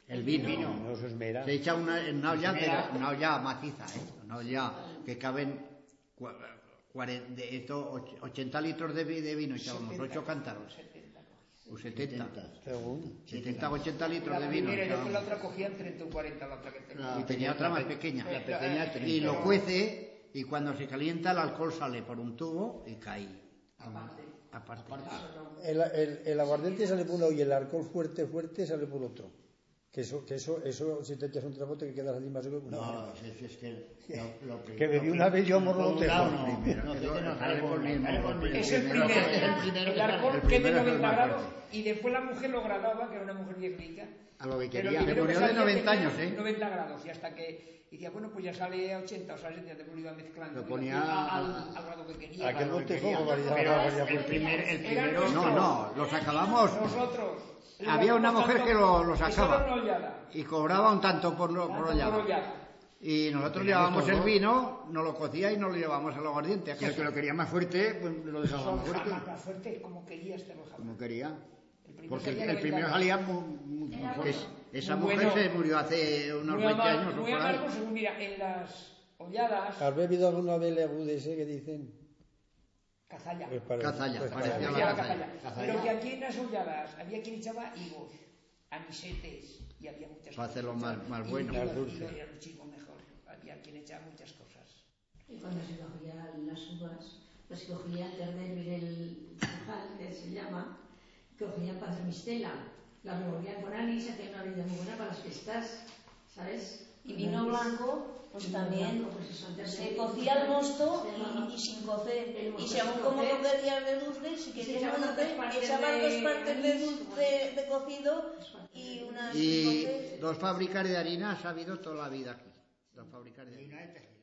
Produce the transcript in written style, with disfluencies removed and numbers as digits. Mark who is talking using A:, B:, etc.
A: El vino.
B: No se esmera.
A: Se echa en una olla maciza, una olla que caben 80 litros de vino, echábamos 8 cántaros. 70. 70 o 80 litros de vino.
C: Y después la otra cogían 30 o 40, la otra que tenía.
A: Y tenía otra más pequeña.
B: La pequeña 30.
A: Y lo cuece, y cuando se calienta el alcohol sale por un tubo y cae. Aparte.
D: El aguardiente sale por un lado y el alcohol fuerte sale por otro. Que eso, si te echas un tragote que quedas allí más seco que una
A: No, es que
D: que bebí una vez yo morrotejo.
C: Es el primero, el alcohol que es de 90 grados, y después la mujer lo gradaba, que era una mujer viejica.
A: A lo que quería.
C: Pero
A: Murió de 90 años,
C: 90 grados, y hasta que decía, bueno, pues ya sale a 80 o sea, 70, después lo iba mezclando.
A: Lo ponía
C: al grado que quería.
D: Aquel botejo
A: Pero el primero, no, los acabamos.
C: Nosotros.
A: Había una mujer que lo sacaba y cobraba un tanto por ollada. Y nosotros llevábamos el vino, nos lo cocía y nos lo llevábamos al aguardiente.
B: Si el que lo quería más fuerte, pues lo dejaba más fuerte.
C: Más fuerte, como querías te lo dejaba.
B: Como quería. Porque el primero salía muy fuerte.
A: Esa mujer se murió hace unos 20 años.
C: Muy amargo, según mira, en las olladas.
D: ¿Has bebido alguna vez el agudese que dicen?
C: Cazalla.
A: Cazalla, parecía
C: la
A: cazalla.
C: Pero que aquí en las olladas había quien echaba higos, anisetes, y había muchas
A: para hacerlo
C: cosas.
A: más bueno.
C: Más dulce. Era muchísimo mejor. Había quien echaba muchas cosas.
E: Y cuando se cogían las uvas, pues cogían de hervir el frijal, que se llama, cogían para hacer mistela. La revolvían con anís, hacían una bebida muy buena para las fiestas, ¿sabes?
F: Y vino blanco, pues también se cocía al mosto y sin cocer. Y según como lo querías de dulce, si querías dulce, echaban 2 partes de dulce de cocido y unas sin cocer.
A: Y 2 fábricas de harinas ha habido toda la vida aquí. 2 fábricas de harina.